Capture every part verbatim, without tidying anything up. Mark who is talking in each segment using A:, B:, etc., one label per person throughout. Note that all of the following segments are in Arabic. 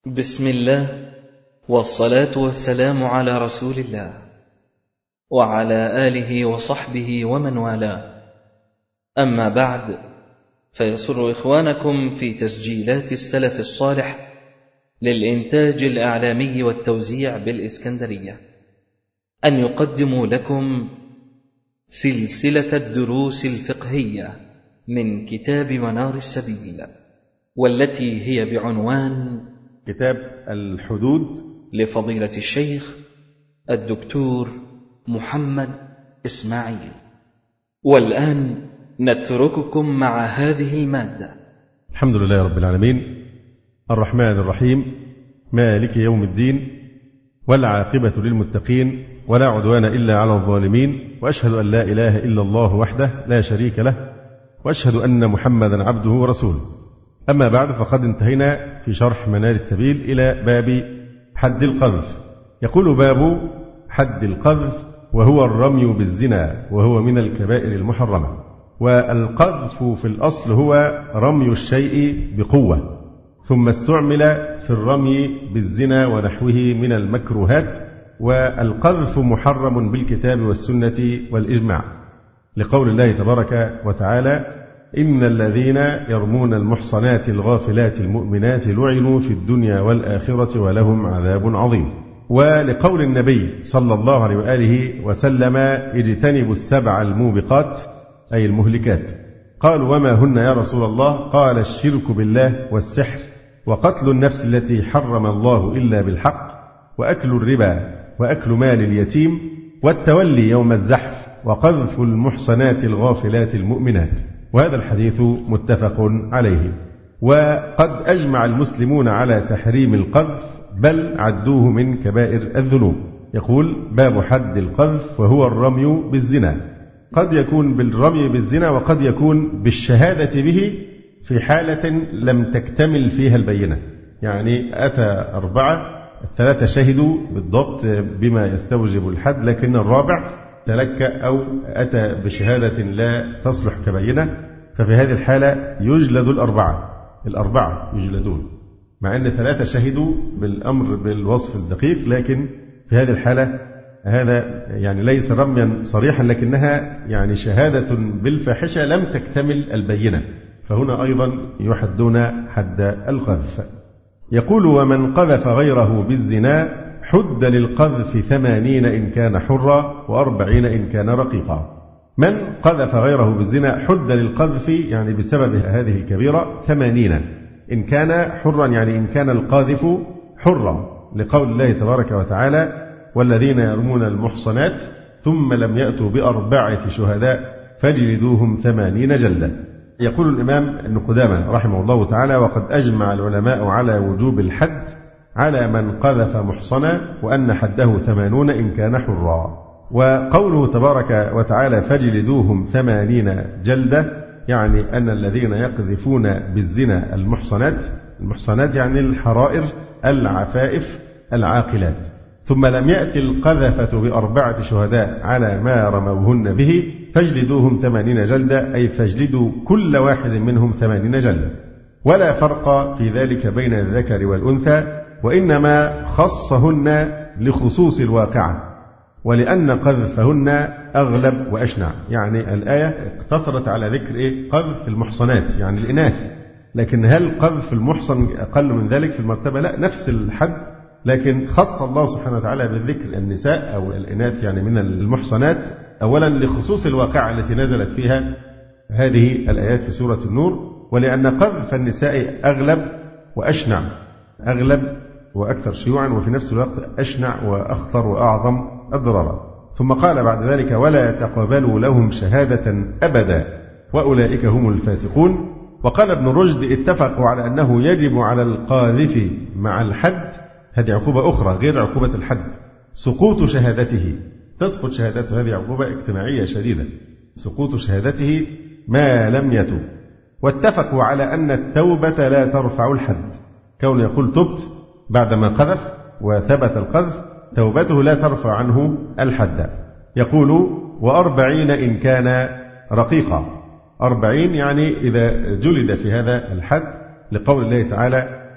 A: بسم الله، والصلاة والسلام على رسول الله وعلى آله وصحبه ومن والاه. أما بعد، فيسر إخوانكم في تسجيلات السلف الصالح للإنتاج الإعلامي والتوزيع بالإسكندرية أن يقدموا لكم سلسلة الدروس الفقهية من كتاب منار السبيل، والتي هي بعنوان
B: كتاب الحدود
A: لفضيلة الشيخ الدكتور محمد إسماعيل. والآن نترككم مع هذه المادة.
B: الحمد لله رب العالمين، الرحمن الرحيم، مالك يوم الدين، والعاقبة للمتقين، ولا عدوان إلا على الظالمين، وأشهد أن لا إله إلا الله وحده لا شريك له، وأشهد أن محمدا عبده ورسوله. أما بعد، فقد انتهينا في شرح منار السبيل إلى باب حد القذف. يقول باب حد القذف، وهو الرمي بالزنا، وهو من الكبائر المحرمة. والقذف في الأصل هو رمي الشيء بقوة، ثم استعمل في الرمي بالزنا ونحوه من المكروهات. والقذف محرم بالكتاب والسنة والإجماع، لقول الله تبارك وتعالى: إن الذين يرمون المحصنات الغافلات المؤمنات لعنوا في الدنيا والآخرة ولهم عذاب عظيم. ولقول النبي صلى الله عليه وآله وسلم: اجتنبوا السبع الموبقات، أي المهلكات. قالوا: وما هن يا رسول الله؟ قال: الشرك بالله، والسحر، وقتل النفس التي حرم الله إلا بالحق، وأكل الربا، وأكل مال اليتيم، والتولي يوم الزحف، وقذف المحصنات الغافلات المؤمنات. وهذا الحديث متفق عليه. وقد أجمع المسلمون على تحريم القذف، بل عدوه من كبائر الذنوب. يقول: باب حد القذف، وهو الرمي بالزنا. قد يكون بالرمي بالزنا، وقد يكون بالشهادة به في حالة لم تكتمل فيها البينة. يعني أتى أربعة، الثلاثة شهدوا بالضبط بما يستوجب الحد، لكن الرابع تلكأ أو أتى بشهادة لا تصلح كبينة، ففي هذه الحالة يجلد الأربعة الأربعة يجلدون، مع أن ثلاثة شهدوا بالأمر بالوصف الدقيق، لكن في هذه الحالة هذا يعني ليس رميا صريحا، لكنها يعني شهادة بالفاحشة لم تكتمل البينة، فهنا أيضا يحدون حد القذف. يقول: ومن قذف غيره بالزنا حد للقذف ثمانين إن كان حرا، وأربعين إن كان رقيقا. من قذف غيره بالزنا حد للقذف، يعني بسبب هذه الكبيرة، ثمانين إن كان حرا، يعني إن كان القاذف حرا، لقول الله تبارك وتعالى: والذين يرمون المحصنات ثم لم يأتوا بأربعة شهداء فاجلدوهم ثمانين جلدة. يقول الإمام ابن قدامة رحمه الله تعالى: وقد أجمع العلماء على وجوب الحد على من قذف محصنا، وأن حده ثمانون إن كان حرا. وقوله تبارك وتعالى: فاجلدوهم ثمانين جلدة، يعني أن الذين يقذفون بالزنا المحصنات، المحصنات يعني الحرائر العفائف العاقلات، ثم لم يأتي القذفة بأربعة شهداء على ما رموهن به، فاجلدوهم ثمانين جلدة، أي فاجلدوا كل واحد منهم ثمانين جلدة. ولا فرق في ذلك بين الذكر والأنثى، وإنما خصهن لخصوص الواقعة، ولأن قذفهن أغلب وأشنع. يعني الآية اقتصرت على ذكر إيه؟ قذف المحصنات، يعني الإناث، لكن هل قذف المحصن أقل من ذلك في المرتبة؟ لا، نفس الحد، لكن خص الله سبحانه وتعالى بالذكر النساء أو الإناث يعني من المحصنات، أولا لخصوص الواقعة التي نزلت فيها هذه الآيات في سورة النور، ولأن قذف النساء أغلب وأشنع، أغلب وأكثر شيوعا، وفي نفس الوقت أشنع وأخطر وأعظم أضرارا. ثم قال بعد ذلك: ولا تقبلوا لهم شهادة أبدا وأولئك هم الفاسقون. وقال ابن رشد: اتفقوا على أنه يجب على القاذف مع الحد، هذه عقوبة أخرى غير عقوبة الحد، سقوط شهادته، تسقط شهادته، هذه عقوبة اجتماعية شديدة، سقوط شهادته ما لم يتب. واتفقوا على أن التوبة لا ترفع الحد، كون يقول تبت بعدما قذف وثبت القذف، توبته لا ترفع عنه الحد. يقول: وأربعين إن كان رقيقا، أربعين يعني إذا جلد في هذا الحد، لقول الله تعالى: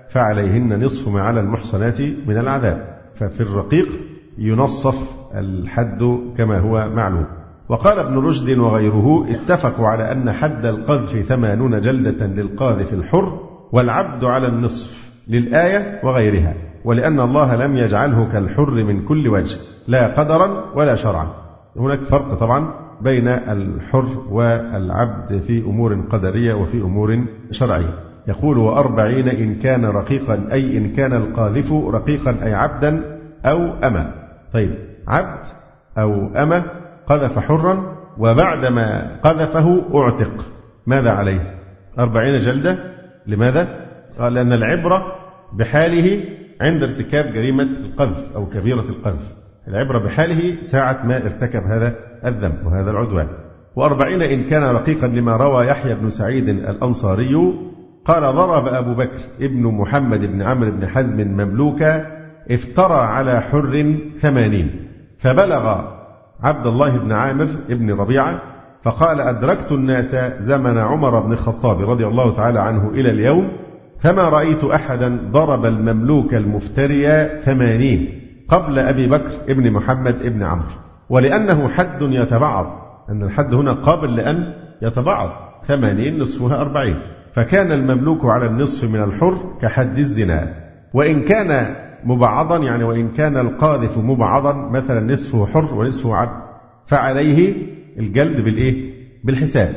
B: فعليهن نصف ما على المحصنات من العذاب. ففي الرقيق ينصف الحد كما هو معلوم. وقال ابن رشد وغيره اتفقوا على أن حد القذف ثمانون جلدة للقاذف الحر والعبد على النصف للآية وغيرها، ولأن الله لم يجعله كالحر من كل وجه لا قدرا ولا شرعا. هناك فرق طبعا بين الحر والعبد في أمور قدرية وفي أمور شرعية. يقول وأربعين إن كان رقيقا، أي إن كان القاذف رقيقا أي عبدا أو أما. طيب عبد أو أما قذف حرا وبعدما قذفه أعتق، ماذا عليه؟ أربعين جلدة. لماذا؟ قال لأن العبرة بحاله عند ارتكاب جريمة القذف أو كبيرة القذف، العبرة بحاله ساعة ما ارتكب هذا الذنب وهذا العدوان. وأربعين إن كان رقيقا لما روى يحيى بن سعيد الأنصاري قال ضرب أبو بكر ابن محمد بن عمرو بن حزم مملوكا افترى على حر ثمانين، فبلغ عبد الله بن عامر ابن ربيعة فقال أدركت الناس زمن عمر بن الخطاب رضي الله تعالى عنه إلى اليوم فما رأيت أحدا ضرب المملوك المفتري ثمانين قبل أبي بكر ابن محمد ابن عمرو، ولأنه حد يتبعض، أن الحد هنا قابل لأن يتبعض، ثمانين نصفها أربعين، فكان المملوك على النصف من الحر كحد الزنا. وإن كان مبعضا يعني وإن كان القاذف مبعضا مثلا نصفه حر ونصفه عبد فعليه الجلد بالإيه؟ بالحساب.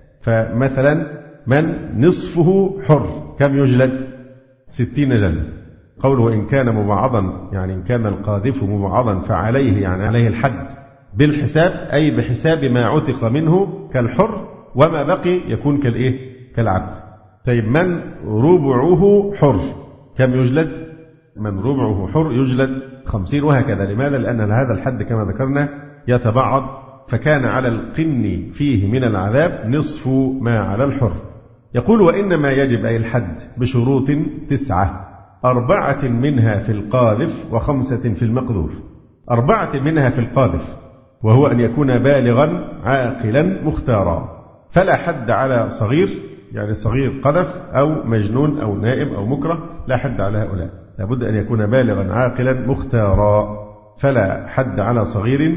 B: فمثلا من نصفه حر كم يجلد؟ ستين جلد. قوله وإن كان مبعضا يعني إن كان القاذف مبعضا فعليه يعني عليه الحد بالحساب، أي بحساب ما عتق منه كالحر، وما بقي يكون كالإيه؟ كالعبد. طيب من ربعه حر كم يجلد؟ من ربعه حر يجلد خمسين، وهكذا. لماذا؟ لأن هذا الحد كما ذكرنا يتبعض، فكان على القن فيه من العذاب نصف ما على الحر. يقول وإنما يجب أي الحد بشروط تسعة، أربعة منها في القاذف وخمسة في المقذوف. أربعة منها في القاذف، وهو أن يكون بالغا عاقلا مختارا، فلا حد على صغير يعني صغير قذف أو مجنون أو نائم أو مكره، لا حد على هؤلاء، لابد أن يكون بالغا عاقلا مختارا، فلا حد على صغير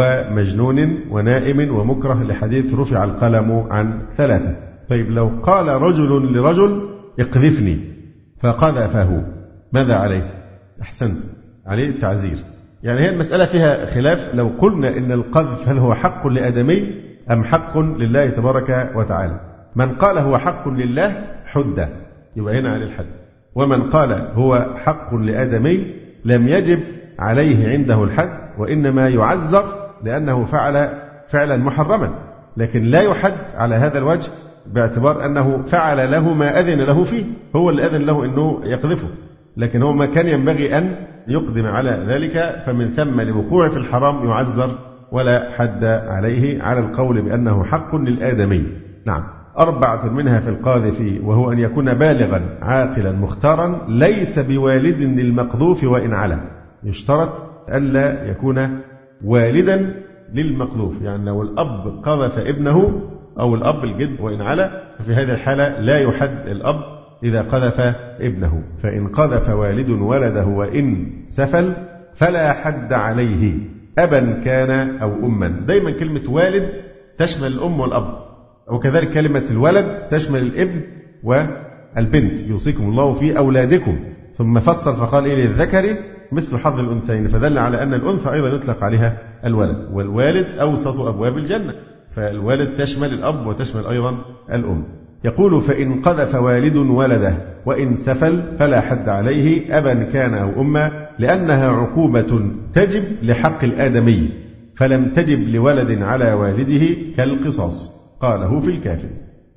B: ومجنون ونائم ومكره، لحديث رفع القلم عن ثلاثة. طيب لو قال رجل لرجل اقذفني فقذفه ماذا عليه؟ أحسنت، عليه التعزير. يعني هي المسألة فيها خلاف، لو قلنا إن القذف هل هو حق لآدمي أم حق لله تبارك وتعالى. من قال هو حق لله حد، يبقى هنا عليه الحد. ومن قال هو حق لآدمي لم يجب عليه عنده الحد، وإنما يعزر لأنه فعل فعلا محرما، لكن لا يحد على هذا الوجه باعتبار أنه فعل له ما أذن له فيه، هو اللي أذن له أنه يقذفه، لكن هو ما كان ينبغي أن يقدم على ذلك، فمن ثم لوقوع في الحرام يعزر ولا حد عليه على القول بأنه حق للآدمي. نعم. أربعة منها في القاذف، وهو أن يكون بالغا عاقلا مختارا ليس بوالد للمقذوف وإن علا. يشترط ألا يكون والدا للمقذوف، يعني لو الأب قذف ابنه أو الأب الجد وإن علا، ففي هذه الحالة لا يحد الأب إذا قذف ابنه. فإن قذف والد ولده وإن سفل فلا حد عليه أبا كان أو أما. دايما كلمة والد تشمل الأم والأب، وكذلك كلمة الولد تشمل الابن والبنت. يوصيكم الله في أولادكم، ثم فسر فقال إيه للذكر مثل حظ الأنثيين، فدل على أن الأنثى أيضا يطلق عليها الولد، والوالد أوسط أبواب الجنة، فالوالد تشمل الأب وتشمل أيضا الأم. يقول فإن قذف والد ولده وإن سفل فلا حد عليه أبا كان أو أما، لأنها عقوبة تجب لحق الآدمي فلم تجب لولد على والده كالقصاص، قاله في الكافي.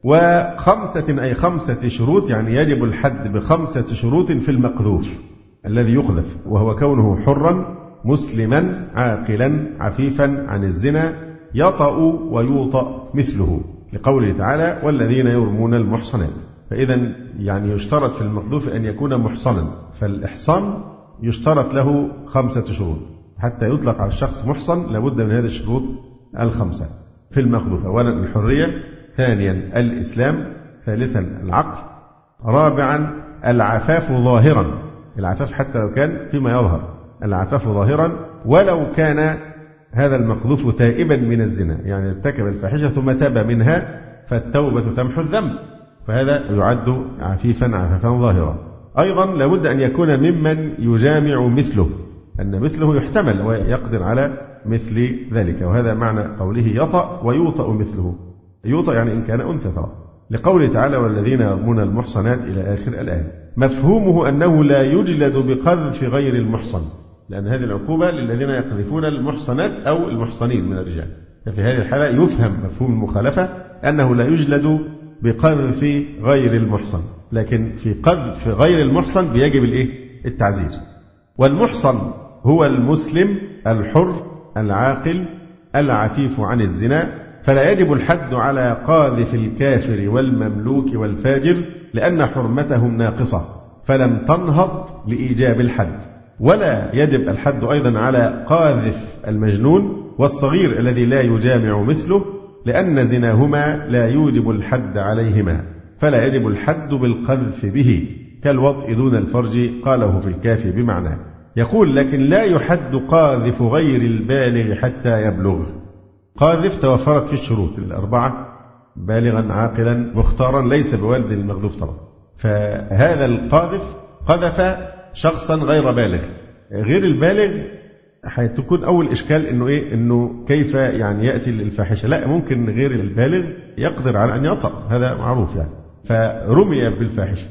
B: وخمسة أي خمسة شروط، يعني يجب الحد بخمسة شروط في المقذوف الذي يقذف، وهو كونه حرا مسلما عاقلا عفيفا عن الزنا يطأ ويوطأ مثله، لقوله تعالى والذين يرمون المحصنات. فإذا يعني يشترط في المقذوف أن يكون محصنا، فالإحصان يشترط له خمسة شروط حتى يطلق على الشخص محصن، لابد من هذه الشروط الخمسة في المقذوف. أولا الحرية، ثانيا الإسلام، ثالثا العقل، رابعا العفاف ظاهرا، العفاف حتى لو كان فيما يظهر، العفاف ظاهرا ولو كان هذا المقذوف تائبا من الزنا، يعني ارتكب الفاحشة ثم تاب منها فالتوبة تمحو الذنب، فهذا يعد عفيفا عفافا ظاهرا. أيضا لابد أن يكون ممن يجامع مثله، أن مثله يحتمل ويقدر على مثل ذلك، وهذا معنى قوله يطأ ويوطأ مثله. يوطأ يعني إن كان أنثى طبعا، لقوله تعالى والذين يرمون المحصنات إلى آخر الآية. مفهومه أنه لا يجلد بقذف غير المحصن، لأن هذه العقوبة للذين يقذفون المحصنات أو المحصنين من الرجال، ففي هذه الحالة يفهم مفهوم المخالفة أنه لا يجلد بقذف غير المحصن، لكن في قذف غير المحصن بيجب الإيه؟ التعزير. والمحصن هو المسلم الحر العاقل العفيف عن الزنا، فلا يجب الحد على قاذف الكافر والمملوك والفاجر لأن حرمتهم ناقصة فلم تنهض لإيجاب الحد، ولا يجب الحد أيضا على قاذف المجنون والصغير الذي لا يجامع مثله لأن زناهما لا يوجب الحد عليهما، فلا يجب الحد بالقذف به كالوطء دون الفرج، قاله في الكافي بمعناه. يقول لكن لا يحد قاذف غير البالغ حتى يبلغ. قاذف توفرت في الشروط الأربعة: بالغا عاقلا مختارا ليس بوالد المقذوف طبعا. فهذا القاذف قذف شخصا غير بالغ. غير البالغ هتكون أول إشكال إنه إيه؟ إنه كيف يعني يأتي للفاحشة؟ لا، ممكن غير البالغ يقدر على أن يطأ، هذا معروف يعني، فرمي بالفاحشة.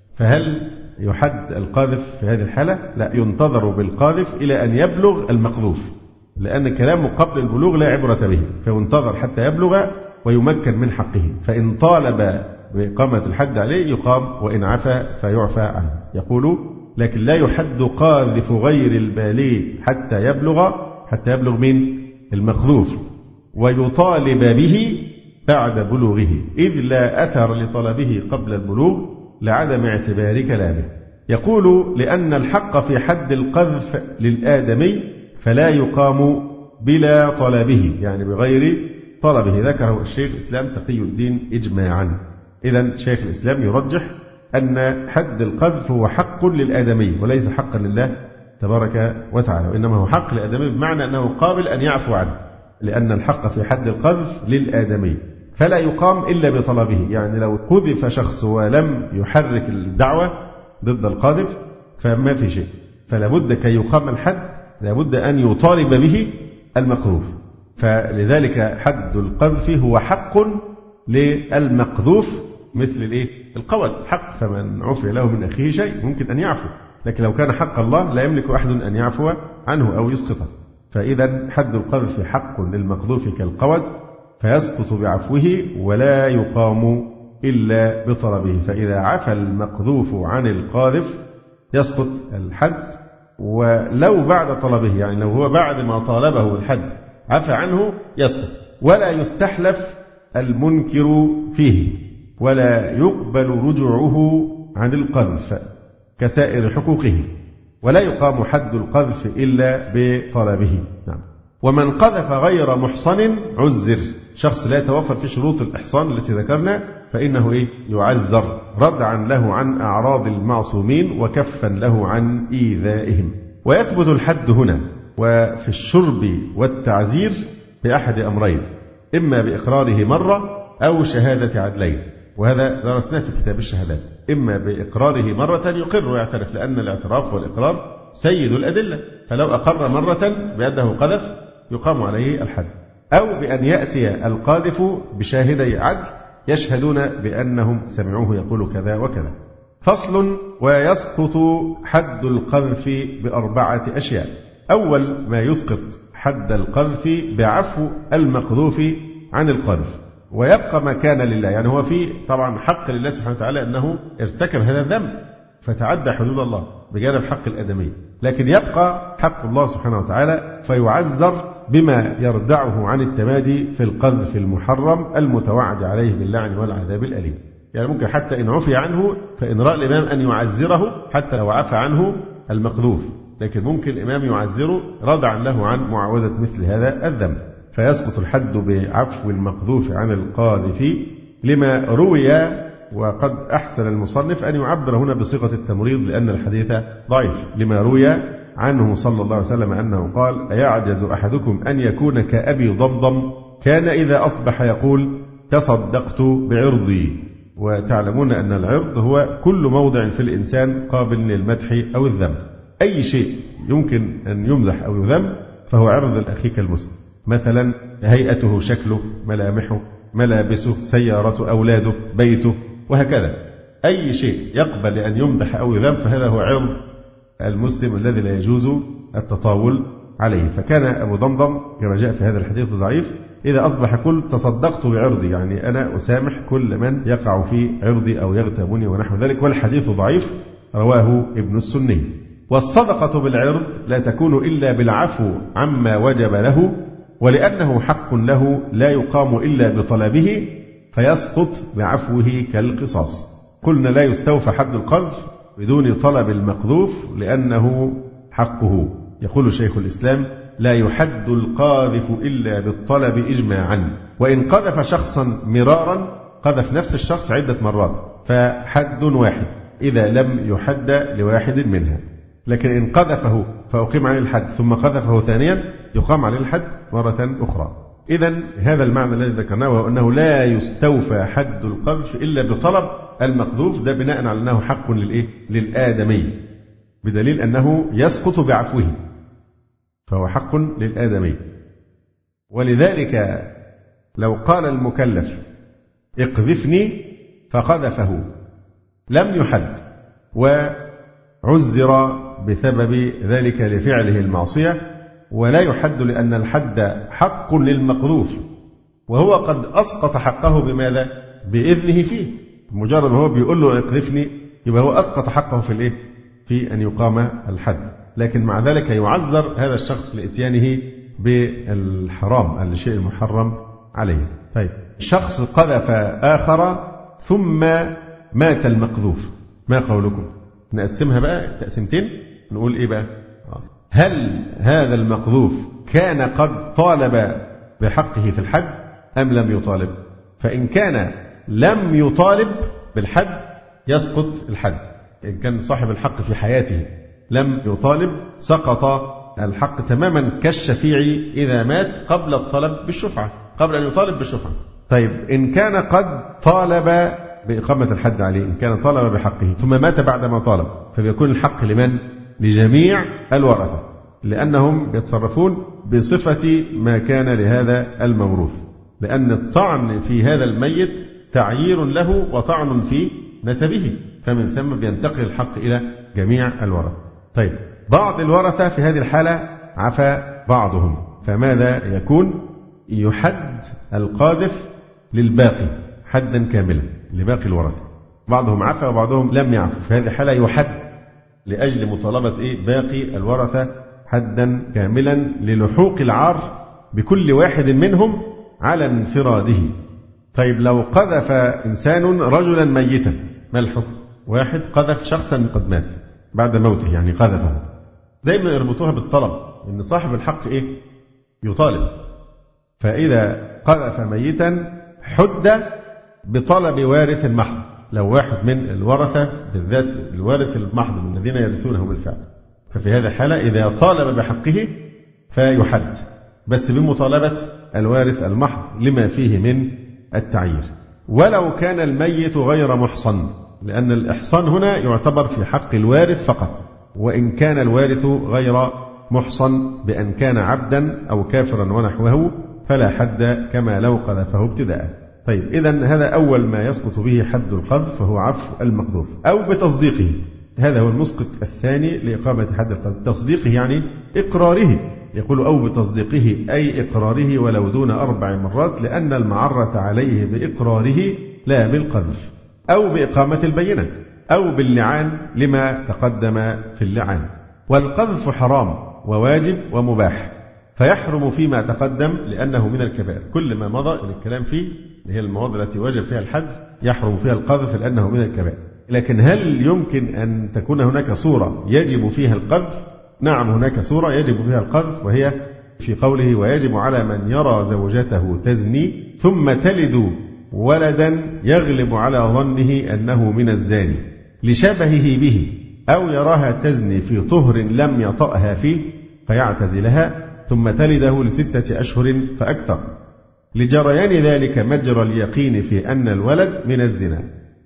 B: فهل يحد القاذف في هذه الحالة؟ لا، ينتظر بالقاذف إلى أن يبلغ المقذوف، لأن كلامه قبل البلوغ لا عبرة به، فينتظر حتى يبلغ ويمكن من حقه، فإن طالب بإقامة الحد عليه يقام، وإن عفى فيعفى عنه. يقول لكن لا يحد قاذف غير البالغ حتى يبلغ، حتى يبلغ من المقذوف، ويطالب به بعد بلوغه، إذ لا أثر لطلبه قبل البلوغ لعدم اعتبار كلامه. يقول لأن الحق في حد القذف للآدمي فلا يقام بلا طلبه، يعني بغير طلبه، ذكره الشيخ الإسلام تقي الدين إجماعا. إذن شيخ الإسلام يرجح أن حد القذف هو حق للآدمي وليس حقا لله تبارك وتعالى، وإنما هو حق للآدمي بمعنى أنه قابل أن يعفو عنه، لأن الحق في حد القذف للآدمي فلا يقام إلا بطلبه. يعني لو قذف شخص ولم يحرك الدعوة ضد القاذف فما في شيء، فلا بد كي يقام الحد لابد أن يطالب به المقذوف. فلذلك حد القذف هو حق للمقذوف مثل الإيه؟ القود حق، فمن عفي له من أخيه شيء ممكن أن يعفو، لكن لو كان حق الله لا يملك أحد أن يعفو عنه أو يسقطه. فإذا حد القذف حق للمقذوف كالقود فيسقط بعفوه ولا يقام إلا بطلبه، فإذا عفى المقذوف عن القاذف يسقط الحد، ولو بعد طلبه، يعني لو هو بعد ما طالبه الحد عفى عنه يسقط، ولا يستحلف المنكر فيه، ولا يقبل رجوعه عن القذف كسائر حقوقه، ولا يقام حد القذف إلا بطلبه. نعم. ومن قذف غير محصن عزر، شخص لا يتوفر في شروط الإحصان التي ذكرنا فإنه إيه؟ يعزر ردعا له عن أعراض المعصومين وكفا له عن إيذائهم. ويثبت الحد هنا وفي الشرب والتعزير بأحد أمرين: إما بإقراره مرة أو شهادة عدلين، وهذا درسناه في كتاب الشهادات. إما بإقراره مرة يقر ويعترف، لأن الاعتراف والإقرار سيد الأدلة، فلو أقر مرة بأنه قذف يقام عليه الحد، أو بأن يأتي القاذف بشاهدي عدل يشهدون بأنهم سمعوه يقول كذا وكذا. فصل: ويسقط حد القذف بأربعة أشياء. أول ما يسقط حد القذف بعفو المقذوف عن القذف، ويبقى ما كان لله، يعني هو في طبعا حق لله سبحانه وتعالى أنه ارتكب هذا الذنب فتعدى حدود الله بجانب حق الآدمي، لكن يبقى حق الله سبحانه وتعالى فيعذر بما يردعه عن التمادي في القذف المحرم المتوعد عليه باللعن والعذاب الأليم. يعني ممكن حتى إن عفي عنه فإن رأى الإمام أن يعذره حتى لو عفى عنه المقذوف، لكن ممكن الإمام يعذره ردعا له عن معاوذة مثل هذا الذنب. فيسقط الحد بعفو المقذوف عن القاذف لما روي وقد أحسن المصنف أن يعبر هنا بصيغة التمريض لأن الحديث ضعيف، لما روي عنه صلى الله عليه وسلم أنه قال: أيعجز أحدكم أن يكون كأبي ضمضم كان إذا أصبح يقول تصدقت بعرضي. وتعلمون أن العرض هو كل موضع في الإنسان قابل للمدح أو الذم، أي شيء يمكن أن يمدح أو يذم فهو عرض أخيك المسلم، مثلا هيئته، شكله، ملامحه، ملابسه، سيارته، أولاده، بيته، وهكذا. أي شيء يقبل أن يمدح أو يذم فهذا هو عرض المسلم الذي لا يجوز التطاول عليه. فكان أبو ضمضم كما جاء في هذا الحديث الضعيف إذا أصبح كل تصدقت بعرضي، يعني أنا أسامح كل من يقع في عرضي أو يغتابني ونحو ذلك، والحديث ضعيف رواه ابن السني. والصدقة بالعرض لا تكون إلا بالعفو عما وجب له، ولأنه حق له لا يقام إلا بطلبه فيسقط بعفوه كالقصاص. قلنا لا يستوفى حد القذف بدون طلب المقذوف لأنه حقه. يقول شيخ الإسلام: لا يحد القاذف إلا بالطلب إجماعا، وإن قذف شخصا مرارا، قذف نفس الشخص عدة مرات، فحد واحد إذا لم يحد لواحد منها. لكن إن قذفه فأقيم عليه الحد ثم قذفه ثانيا يقام عليه الحد مرة أخرى. إذن هذا المعنى الذي ذكرناه وهو أنه لا يستوفى حد القذف إلا بطلب المقذوف، ده بناء على أنه حق للإيه؟ للآدمي، بدليل أنه يسقط بعفوه، فهو حق للآدمي. ولذلك لو قال المكلف اقذفني فقذفه لم يحد وعزر بسبب ذلك لفعله المعصية، ولا يحد لأن الحد حق للمقذوف، وهو قد أسقط حقه بماذا؟ بإذنه فيه. مجرد ما هو بيقول له اقذفني يبقى هو أسقط حقه في الإيه؟ في أن يقام الحد. لكن مع ذلك يعذر هذا الشخص لإتيانه بالحرام، الشيء المحرم عليه. طيب، شخص قذف آخر ثم مات المقذوف، ما قولكم؟ نقسمها بقى تقسيمتين، نقول إيه بقى؟ هل هذا المقذوف كان قد طالب بحقه في الحد أم لم يطالب؟ فإن كان لم يطالب بالحد يسقط الحد. إن كان صاحب الحق في حياته لم يطالب سقط الحق تماما كالشفيع إذا مات قبل الطلب بالشفعة، قبل أن يطالب بالشفعة. طيب، إن كان قد طالب بإقامة الحد عليه، إن كان طالب بحقه ثم مات بعدما طالب، فبيكون الحق لمن؟ لجميع الورثة، لأنهم يتصرفون بصفة ما كان لهذا الموروث، لأن الطعن في هذا الميت تعيير له وطعن في نسبه، فمن ثم بينتقل الحق إلى جميع الورثة. طيب، بعض الورثة في هذه الحالة عفى بعضهم، فماذا يكون؟ يحد القاذف للباقي حدا كاملا لباقي الورثة. بعضهم عفى وبعضهم لم يعفو، في هذه الحالة يحد لأجل مطالبة إيه؟ باقي الورثة حدا كاملا للحوق العار بكل واحد منهم على انفراده. طيب، لو قذف إنسان رجلا ميتا ما الحكم؟ واحد قذف شخصا قد مات بعد موته، يعني قذفه. دايما يربطوها بالطلب، إن صاحب الحق إيه؟ يطالب. فإذا قذف ميتا حد بطلب وارث محض، لو واحد من الورثة بالذات الوارث المحض من الذين يرثونه بالفعل، ففي هذه الحالة إذا طالب بحقه فيحد، بس بمطالبة الوارث المحض لما فيه من التعيير. ولو كان الميت غير محصن، لأن الإحصان هنا يعتبر في حق الوارث فقط، وإن كان الوارث غير محصن بأن كان عبدا أو كافرا ونحوه فلا حد كما لو قذفه ابتداء. طيب، إذن هذا أول ما يسقط به حد القذف، فهو عفو المقذوف أو بتصديقه. هذا هو المسقط الثاني لإقامة حد القذف، تصديقه يعني إقراره. يقول أو بتصديقه أي إقراره ولو دون أربع مرات، لأن المعرة عليه بإقراره لا بالقذف، أو بإقامة البينة، أو باللعان لما تقدم في اللعان. والقذف حرام وواجب ومباح، فيحرم فيما تقدم لأنه من الكبائر. كل ما مضى من الكلام فيه اللي هي المواضع التي وجب فيها الحد يحرم فيها القذف لأنه من الكبائر. لكن هل يمكن أن تكون هناك صورة يجب فيها القذف؟ نعم، هناك صورة يجب فيها القذف، وهي في قوله ويجب على من يرى زوجته تزني ثم تلد ولدا يغلب على ظنه أنه من الزاني لشبهه به، أو يراها تزني في طهر لم يطأها فيه فيعتزلها ثم تلده لستة أشهر فأكثر، لجريان ذلك مجرى اليقين في أن الولد من الزنا،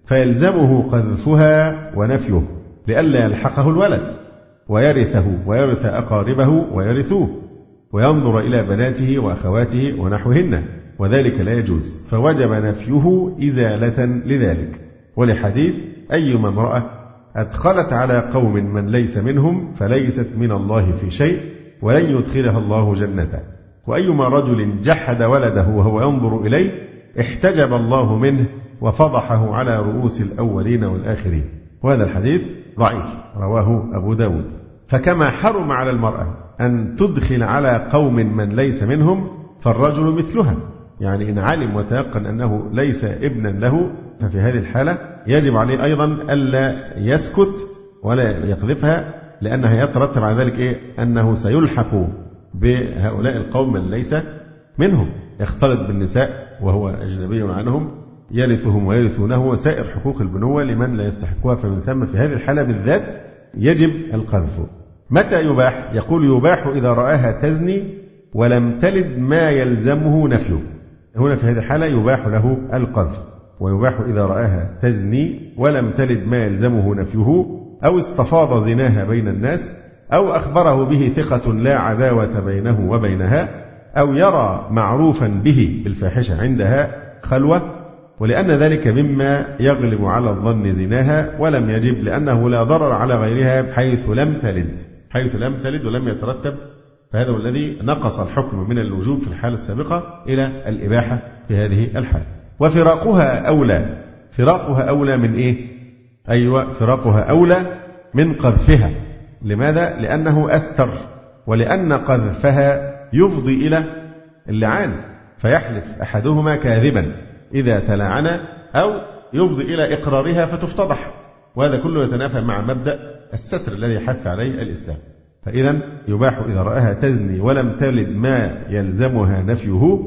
B: فيلزمه قذفها ونفيه لئلا يلحقه الولد ويرثه ويرث أقاربه ويرثوه، وينظر إلى بناته وأخواته ونحوهن، وذلك لا يجوز، فوجب نفيه إزالة لذلك. ولحديث أيما امرأة أدخلت على قوم من ليس منهم فليست من الله في شيء ولن يدخلها الله جنته، وأيما رجل جحد ولده وهو ينظر إليه احتجب الله منه وفضحه على رؤوس الأولين والآخرين. وهذا الحديث ضعيف رواه أبو داود. فكما حرم على المرأة أن تدخل على قوم من ليس منهم فالرجل مثلها، يعني إن علم وتيقن أنه ليس ابنا له ففي هذه الحالة يجب عليه أيضا ألا يسكت ولا يقذفها، لأنها يترتب على ذلك إيه؟ أنه سيلحق بهؤلاء القوم من ليس منهم، يختلط بالنساء وهو أجنبي عنهم، يرثهم ويرثونه وسائر حقوق البنوة لمن لا يستحقها، فمن ثم في هذه الحالة بالذات يجب القذف. متى يباح؟ يقول يباح إذا رآها تزني ولم تلد ما يلزمه نفيه. هنا في هذه الحالة يباح له القذف، ويباح إذا رآها تزني ولم تلد ما يلزمه نفيه، أو استفاض زناها بين الناس، أو أخبره به ثقة لا عداوة بينه وبينها، أو يرى معروفا به بالفاحشة عندها خلوة، ولأن ذلك مما يغلب على الظن زناها، ولم يجب لأنه لا ضرر على غيرها حيث لم تلد حيث لم تلد ولم يترتب، فهذا هو الذي نقص الحكم من الوجوب في الحالة السابقة إلى الإباحة في هذه الحالة. وفراقها أولى فراقها أولى من إيه؟ أيوة فراقها أولى من قذفها. لماذا؟ لأنه أستر، ولأن قذفها يفضي إلى اللعان، فيحلف أحدهما كاذبا إذا تلاعن، أو يفضي إلى إقرارها فتفتضح، وهذا كله يتنافى مع مبدأ الستر الذي حث عليه الإسلام. فإذا يباح إذا رآها تزني ولم تلد ما يلزمها نفيه.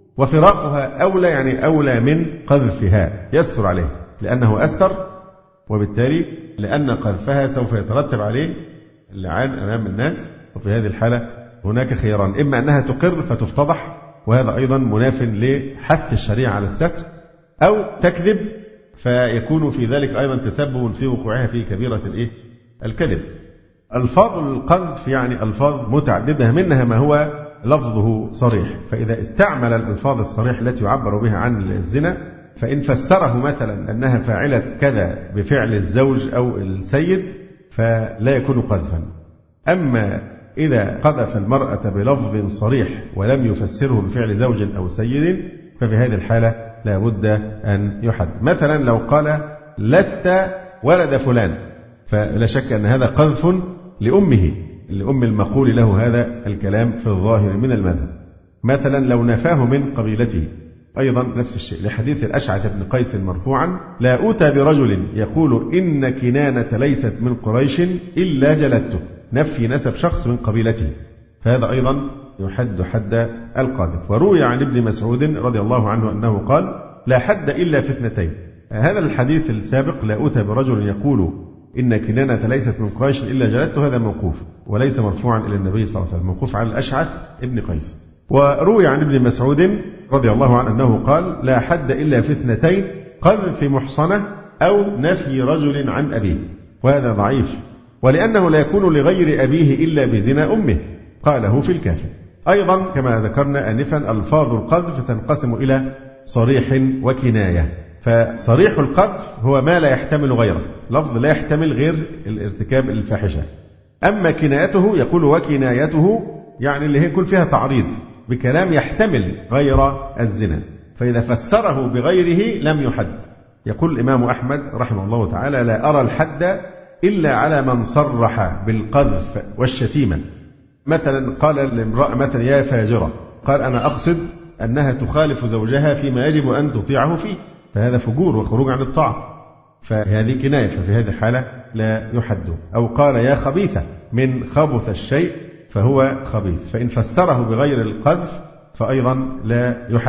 B: وفراقها أولى يعني أولى من قذفها، يستر عليه لأنه أستر، وبالتالي لأن قذفها سوف يترتب عليه اللعان أمام الناس. وفي هذه الحالة هناك خياران، إما أنها تقر فتفتضح، وهذا أيضا مناف لحث الشريعة على الستر، أو تكذب فيكون في ذلك أيضا تسبب في وقوعها في كبيرة الإيه؟ الكذب. ألفاظ القذف يعني ألفاظ متعددة، منها ما هو لفظه صريح، فإذا استعمل الألفاظ الصريح التي يعبر بها عن الزنا، فإن فسره مثلا أنها فاعلة كذا بفعل الزوج أو السيد فلا يكون قذفا. أما إذا قذف المرأة بلفظ صريح ولم يفسره بفعل زوج أو سيد ففي هذه الحالة لا بد أن يحد. مثلا لو قال لست ولد فلان، فلا شك أن هذا قذف لأمه، لأم المقول له هذا الكلام في الظاهر من المذهب. مثلا لو نفاه من قبيلته أيضا نفس الشيء، لحديث الأشعث بن قيس مرفوعا: لا أوتى برجل يقول إن كنانة ليست من قريش إلا جلدته، نفي نسب شخص من قبيلته، فهذا أيضا يحد حد القاذف. وروي عن ابن مسعود رضي الله عنه أنه قال: لا حد إلا في اثنتين. هذا الحديث السابق لا أوتى برجل يقول إن كنانة ليست من قريش إلا جلدته، هذا موقوف وليس مرفوعا إلى النبي صلى الله عليه وسلم، موقوف على الأشعث ابن قيس. وروي عن ابن مسعود رضي الله عنه أنه قال: لا حد إلا في اثنتين، قذف محصنة أو نفي رجل عن أبيه، وهذا ضعيف، ولأنه لا يكون لغير أبيه إلا بزنا أمه، قاله في الكافي. أيضا كما ذكرنا آنفا ألفاظ القذف تنقسم إلى صريح وكناية، فصريح القذف هو ما لا يحتمل غيره، لفظ لا يحتمل غير الارتكاب الفاحشة. أما كنايته يقول وكنايته يعني اللي هي يكون فيها تعريض بكلام يحتمل غير الزنا، فإذا فسره بغيره لم يحد. يقول الإمام أحمد رحمه الله تعالى: لا أرى الحد إلا على من صرح بالقذف والشتيمة. مثلا قال لامرأة مثلا يا فاجرة، قال أنا أقصد أنها تخالف زوجها فيما يجب أن تطيعه فيه، فهذا فجور وخروج عن الطاعة، فهذه كناية، ففي هذه الحالة لا يحد. أو قال يا خبيثة، من خبث الشيء فهو خبيث، فإن فسره بغير القذف فأيضا لا يحد.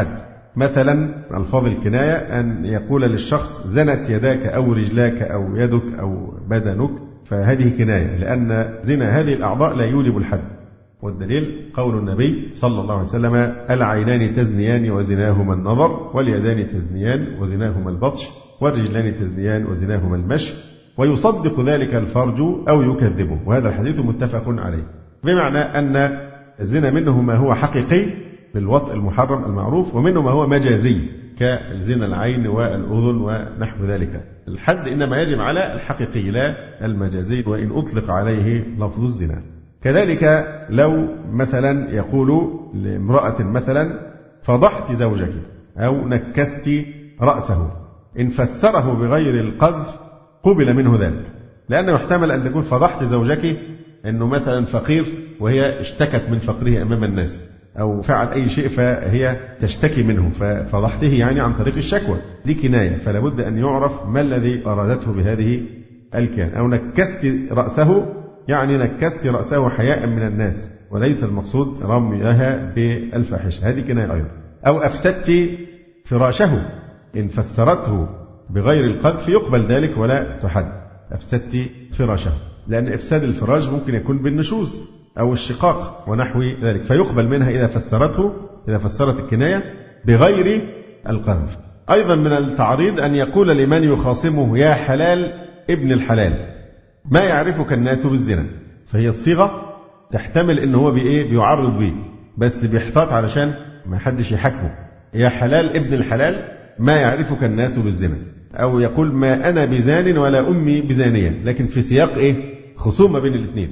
B: مثلا ألفاظ الكناية أن يقول للشخص زنت يداك أو رجلاك أو يدك أو بدنك، فهذه كناية، لأن زنا هذه الأعضاء لا يوجب الحد. والدليل قول النبي صلى الله عليه وسلم: العينان تزنيان وزناهما النظر، واليدان تزنيان وزناهما البطش، والرجلان تزنيان وزناهما المشي، ويصدق ذلك الفرج أو يكذبه. وهذا الحديث متفق عليه، بمعنى أن الزنا منه ما هو حقيقي بالوطء المحرم المعروف، ومنه ما هو مجازي كالزنا العين والأذن ونحو ذلك. الحد إنما يجب على الحقيقي لا المجازي، وإن أطلق عليه لفظ الزنا. كذلك لو مثلا يقول لامرأة مثلا فضحت زوجك أو نكست رأسه، إن فسره بغير القذف قبل منه ذلك، لأنه يحتمل أن تكون فضحت زوجك أنه مثلا فقير وهي اشتكت من فقره أمام الناس، أو فعل أي شيء فهي تشتكي منه ففضحته يعني عن طريق الشكوى، دي كناية، فلا بد أن يعرف ما الذي أرادته بهذه الكناية. أو نكست رأسه يعني نكست رأسه حياء من الناس، وليس المقصود رميها بالفاحشة، هذه كناية أيضا. أو أفسدت فراشه، إن فسرته بغير القذف يقبل ذلك ولا تحد. أفسدت فراشه، لأن إفساد الفراش ممكن يكون بالنشوز أو الشقاق ونحو ذلك، فيقبل منها إذا فسرته إذا فسرت الكناية بغير القذف. أيضا من التعريض أن يقول لمن يخاصمه: يا حلال ابن الحلال، ما يعرفك الناس بالزنا. فهي الصيغة تحتمل إن هو بإيه بيعرض به، بس بيحتاط علشان ما حدش يحكمه. يا حلال ابن الحلال، ما يعرفك الناس بالزنا. أو يقول: ما أنا بزان ولا أمي بزانية، لكن في سياق إيه خصومة بين الاثنين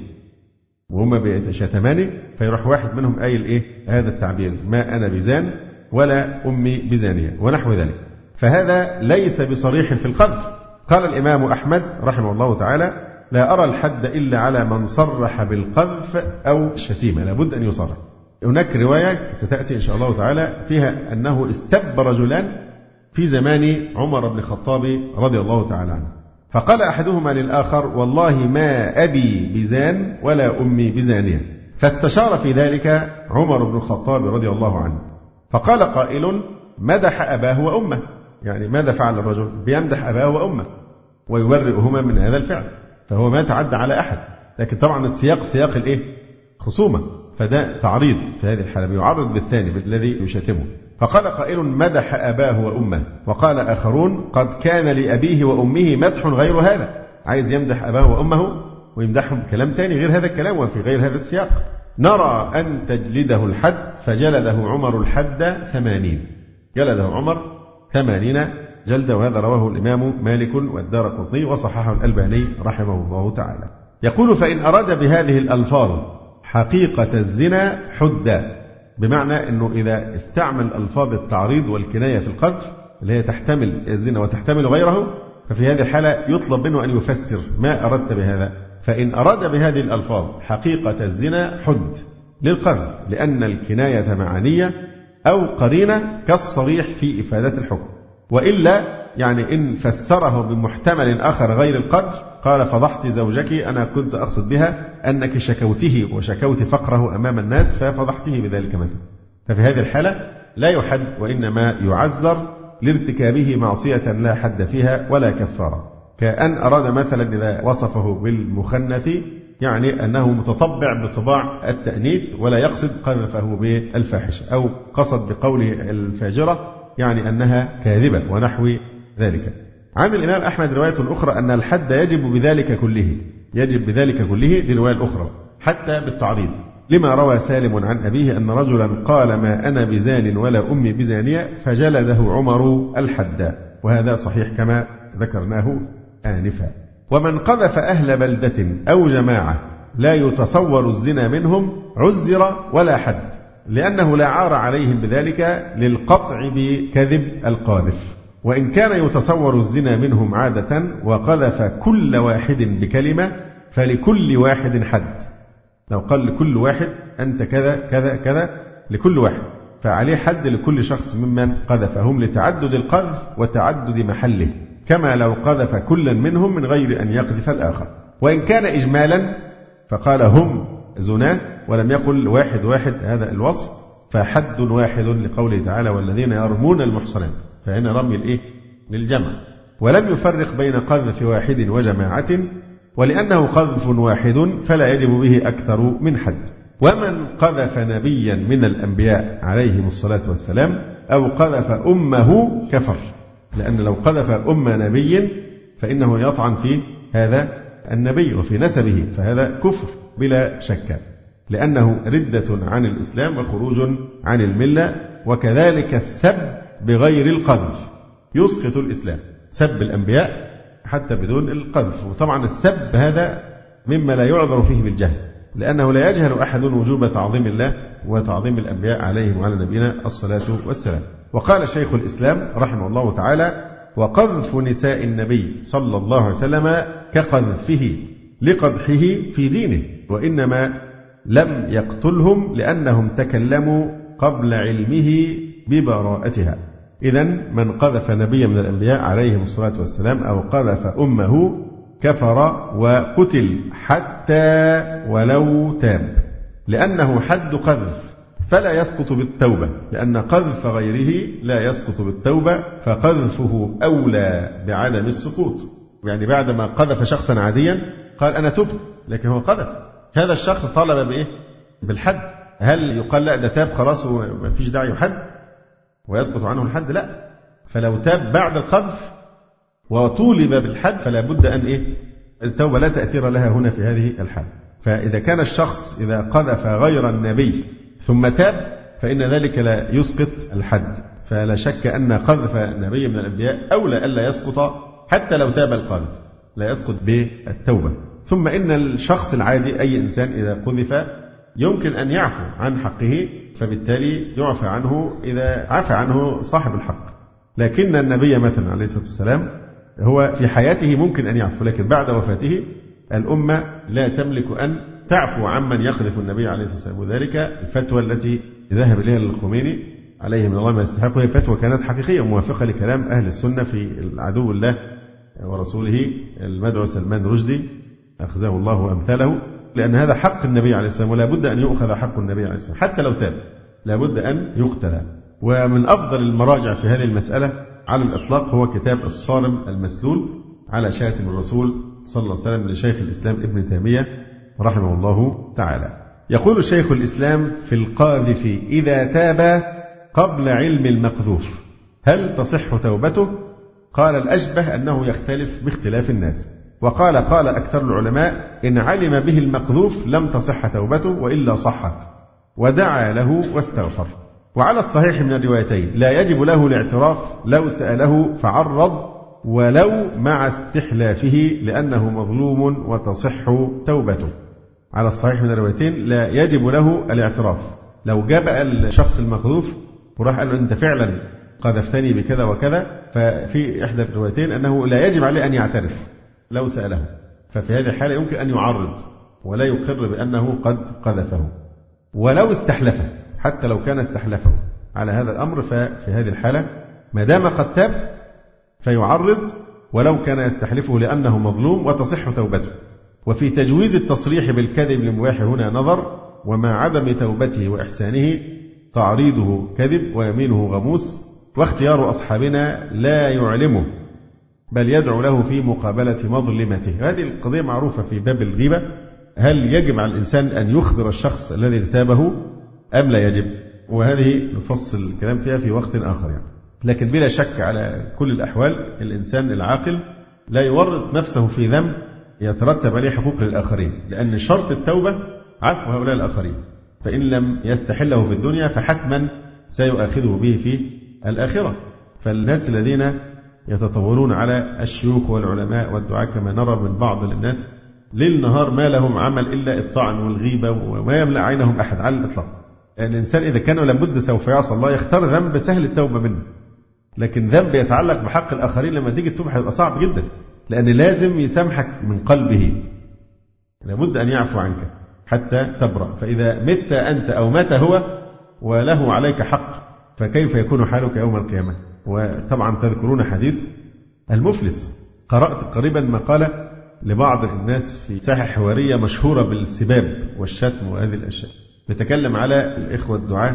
B: وهما بيتشاتمان، فيروح واحد منهم قايل إيه هذا التعبير: ما أنا بزان ولا أمي بزانية ونحو ذلك. فهذا ليس بصريح في القذف. قال الإمام أحمد رحمه الله تعالى: لا أرى الحد إلا على من صرح بالقذف أو الشتيمة، لابد أن يصرح. هناك رواية ستأتي إن شاء الله تعالى فيها أنه استب رجلان في زمان عمر بن الخطاب رضي الله تعالى عنه، فقال أحدهما للآخر: والله ما أبي بزان ولا أمي بزانية. فاستشار في ذلك عمر بن الخطاب رضي الله عنه، فقال قائل: مدح أباه وأمه، يعني ماذا فعل الرجل؟ بيمدح أباه وأمه ويبرئهما من هذا الفعل، فهو ما تعدى على أحد، لكن طبعا السياق سياق الإيه خصومة، فده تعريض في هذه الحالة، بيعرض بالثاني بالذي يشتمه. فقال قائل: مدح أباه وأمه. وقال آخرون: قد كان لأبيه وأمه مدح غير هذا، عايز يمدح أباه وأمه ويمدحهم بكلام تاني غير هذا الكلام وفي غير هذا السياق. نرى أن تجلده الحد، فجلده عمر الحد ثمانين، جلده عمر ثمانين جلدة، وهذا رواه الإمام مالك والدارقطني وصححه الألباني رحمه الله تعالى. يقول: فإن أراد بهذه الألفاظ حقيقة الزنا حد، بمعنى أنه إذا استعمل ألفاظ التعريض والكناية في القذف اللي هي تحتمل الزنا وتحتمل غيره، ففي هذه الحالة يطلب منه أن يفسر ما أردت بهذا. فإن أراد بهذه الألفاظ حقيقة الزنا حد للقذف، لأن الكناية معانية أو قرينة كالصريح في إفادة الحكم. وإلا يعني إن فسره بمحتمل آخر غير القذف، قال: فضحت زوجك، أنا كنت أقصد بها أنك شكوته وشكوت فقره أمام الناس ففضحته بذلك مثلا، ففي هذه الحالة لا يحد، وإنما يعذر لارتكابه معصية لا حد فيها ولا كفارة. كأن أراد مثلا إذا وصفه بالمخنث يعني أنه متطبع بطباع التأنيث ولا يقصد قذفه بالفاحشة، أو قصد بقوله الفاجرة يعني أنها كاذبة ونحو ذلك. عن الإمام أحمد رواية أخرى أن الحد يجب بذلك كله، يجب بذلك كله، دي الرواية الأخرى حتى بالتعريض، لما روى سالم عن أبيه أن رجلا قال: ما أنا بزان ولا أمي بزانية، فجلده عمر الحد، وهذا صحيح كما ذكرناه آنفا. ومن قذف أهل بلدة أو جماعة لا يتصور الزنا منهم عزر ولا حد، لأنه لا عار عليهم بذلك للقطع بكذب القاذف. وإن كان يتصور الزنا منهم عادة وقذف كل واحد بكلمة، فلكل واحد حد. لو قال لكل واحد أنت كذا كذا كذا لكل واحد، فعليه حد لكل شخص ممن قذفهم، لتعدد القذف وتعدد محله، كما لو قذف كلا منهم من غير أن يقذف الآخر. وإن كان إجمالا فقال هم زنا ولم يقل واحد واحد هذا الوصف، فحد واحد لقوله تعالى والذين يرمون المحصنات، فهنا رمي الإيه؟ للجمع. ولم يفرق بين قذف واحد وجماعة، ولأنه قذف واحد فلا يجب به أكثر من حد. ومن قذف نبيا من الأنبياء عليهم الصلاة والسلام أو قذف أمه كفر، لأن لو قذف أم نبي فإنه يطعن في هذا النبي وفي نسبه، فهذا كفر بلا شك، لأنه ردة عن الإسلام وخروج عن الملة. وكذلك السب بغير القذف يسقط الإسلام، سب الأنبياء حتى بدون القذف. وطبعا السب هذا مما لا يعذر فيه بالجهل، لأنه لا يجهل أحد وجوب تعظيم الله وتعظيم الأنبياء عليهم وعلى نبينا الصلاة والسلام. وقال شيخ الإسلام رحمه الله تعالى وقذف نساء النبي صلى الله عليه وسلم كقذفه لقدحه في دينه، وإنما لم يقتلهم لأنهم تكلموا قبل علمه ببراءتها. إذن من قذف نبيا من الأنبياء عليهم الصلاة والسلام أو قذف أمه كفر وقتل حتى ولو تاب، لأنه حد قذف فلا يسقط بالتوبة، لأن قذف غيره لا يسقط بالتوبة، فقذفه أولى بعدم السقوط. يعني بعدما قذف شخصا عاديا قال أنا تبت، لكن هو قذف هذا الشخص طالب بإيه؟ بالحد. هل يقال لا ده تاب خلاص وما فيش داعي يحد ويسقط عنه الحد؟ لا، فلو تاب بعد القذف وطولب بالحد فلا بد أن إيه؟ التوبة لا تأثير لها هنا في هذه الحال. فإذا كان الشخص إذا قذف غير النبي ثم تاب فإن ذلك لا يسقط الحد، فلا شك أن قذف نبي من الأنبياء أولى ألا يسقط حتى لو تاب القاذف، لا يسقط بالتوبة. ثم إن الشخص العادي أي إنسان إذا قذف يمكن أن يعفو عن حقه، فبالتالي يعفى عنه إذا عفى عنه صاحب الحق. لكن النبي مثلا عليه الصلاة والسلام هو في حياته ممكن أن يعفو، لكن بعد وفاته الأمة لا تملك أن تعفو عمن يقذف النبي عليه الصلاة والسلام. وذلك الفتوى التي ذهب إليها الخميني عليه من الله ما يستحق، هي فتوى كانت حقيقية موافقة لكلام أهل السنة في العدو الله ورسوله المدعو سلمان رشدي أخزاه الله وأمثاله، لأن هذا حق النبي عليه الصلاة والسلام ولا بد أن يؤخذ حق النبي عليه الصلاة والسلام حتى لو تاب، لا بد أن يقتل. ومن أفضل المراجع في هذه المسألة على الإطلاق هو كتاب الصارم المسلول على شاتم الرسول صلى الله عليه وسلم لشيخ الإسلام ابن تيمية رحمه الله تعالى. يقول شيخ الإسلام في القاذف إذا تاب قبل علم المقذوف هل تصح توبته؟ قال الأشبه أنه يختلف باختلاف الناس، وقال قال أكثر العلماء إن علم به المقذوف لم تصح توبته وإلا صحت، ودعا له واستغفر. وعلى الصحيح من الروايتين لا يجب له الاعتراف لو سأله فعرض ولو مع استحلافه لأنه مظلوم وتصح توبته. على الصحيح من الروايتين لا يجب له الاعتراف، لو جاء بقى الشخص المقذوف وراح قال له أنت فعلا قذفتني بكذا وكذا، ففي إحدى الروايتين أنه لا يجب عليه أن يعترف لو سأله، ففي هذه الحالة يمكن أن يعرض ولا يقر بأنه قد قذفه. ولو استحلفه حتى لو كان استحلفه على هذا الأمر ففي هذه الحالة ما دام قد تاب فيعرض ولو كان يستحلفه لأنه مظلوم وتصح توبته. وفي تجويز التصريح بالكذب للمباح هنا نظر، ومع عدم توبته وإحسانه تعريضه كذب ويمينه غموس، واختيار أصحابنا لا يعلمه بل يدعو له في مقابلة مظلمته. هذه القضية معروفة في باب الغيبة، هل يجب على الإنسان أن يخبر الشخص الذي اغتابه أم لا يجب؟ وهذه نفصل الكلام فيها في وقت آخر يعني. لكن بلا شك على كل الأحوال الإنسان العاقل لا يورط نفسه في ذنب يترتب عليه حقوق للآخرين، لأن شرط التوبة عفو هؤلاء الآخرين، فإن لم يستحله في الدنيا فحتما سيؤاخذه به في الآخرة. فالناس الذين يتطورون على الشيوخ والعلماء والدعاء كما نرى من بعض الناس ليل نهار ما لهم عمل إلا الطعن والغيبة وما يملأ عينهم أحد على الإطلاق. الإنسان إذا كان لابد سوف يعصى الله يختار ذنب سهل التوبة منه، لكن ذنب يتعلق بحق الآخرين لما تيجي التوبة هيبقى صعب جدا، لأن لازم يسامحك من قلبه، لابد أن يعفو عنك حتى تبرأ. فإذا مت أنت أو مات هو وله عليك حق فكيف يكون حالك يوم القيامة؟ وطبعا تذكرون حديث المفلس. قرأت قريبا مقالة لبعض الناس في ساحة حوارية مشهورة بالسباب والشتم وهذه الأشياء، بتكلم على الإخوة الدعاة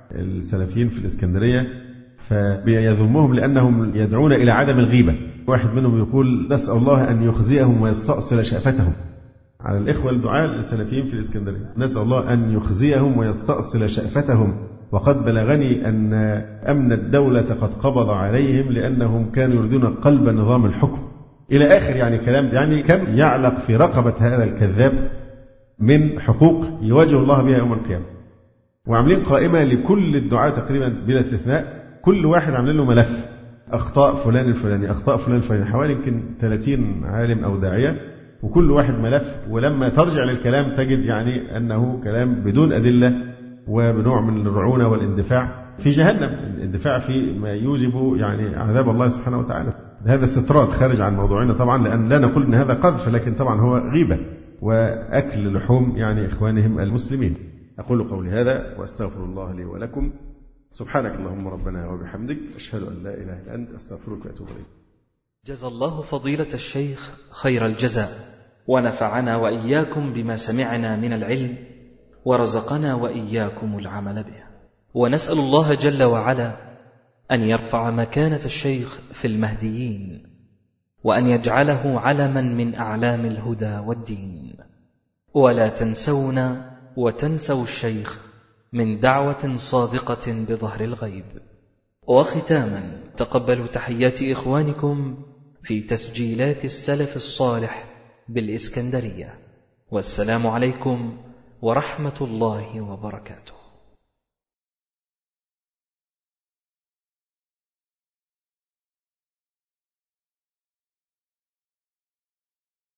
B: السلفيين في الإسكندرية، فبيذمهم لأنهم يدعون إلى عدم الغيبة. واحد منهم يقول: نسأل الله أن يخزيهم ويستأصل شأفتهم. على الإخوة الدعاة السلفيين في الإسكندرية: نسأل الله أن يخزيهم ويستأصل شأفتهم، وقد بلغني أن أمن الدولة قد قبض عليهم لأنهم كانوا يريدون قلب نظام الحكم، إلى آخر يعني كلام. يعني كم يعلق في رقبة هذا الكذاب من حقوق يواجه الله بها يوم القيامة. وعاملين قائمة لكل الدعاة تقريبا بلا استثناء، كل واحد عاملين له ملف: أخطاء فلان الفلاني، أخطاء فلان الفلاني، حوالي يمكن ثلاثين عالم أو داعية، وكل واحد ملف. ولما ترجع للكلام تجد يعني أنه كلام بدون أدلة وبنوع من الرعونة والاندفاع في جهنم، الاندفاع في ما يوجب يعني عذاب الله سبحانه وتعالى. هذا استطراد خارج عن موضوعنا طبعا، لأن لا نقول أن هذا قذف، لكن طبعا هو غيبة وأكل لحوم يعني إخوانهم المسلمين. أقول قولي هذا وأستغفر الله لي ولكم. سبحانك اللهم ربنا وبحمدك، أشهد أن لا إله إلا أنت، أستغفرك وأتوب إليك.
A: جزا الله فضيلة الشيخ خير الجزاء، ونفعنا وإياكم بما سمعنا من العلم، ورزقنا وإياكم العمل به. ونسأل الله جل وعلا أن يرفع مكانة الشيخ في المهديين، وأن يجعله علما من أعلام الهدى والدين. ولا تنسونا وتنسوا الشيخ من دعوة صادقة بظهر الغيب. وختاما، تقبلوا تحيات إخوانكم في تسجيلات السلف الصالح بالإسكندرية، والسلام عليكم ورحمة الله وبركاته.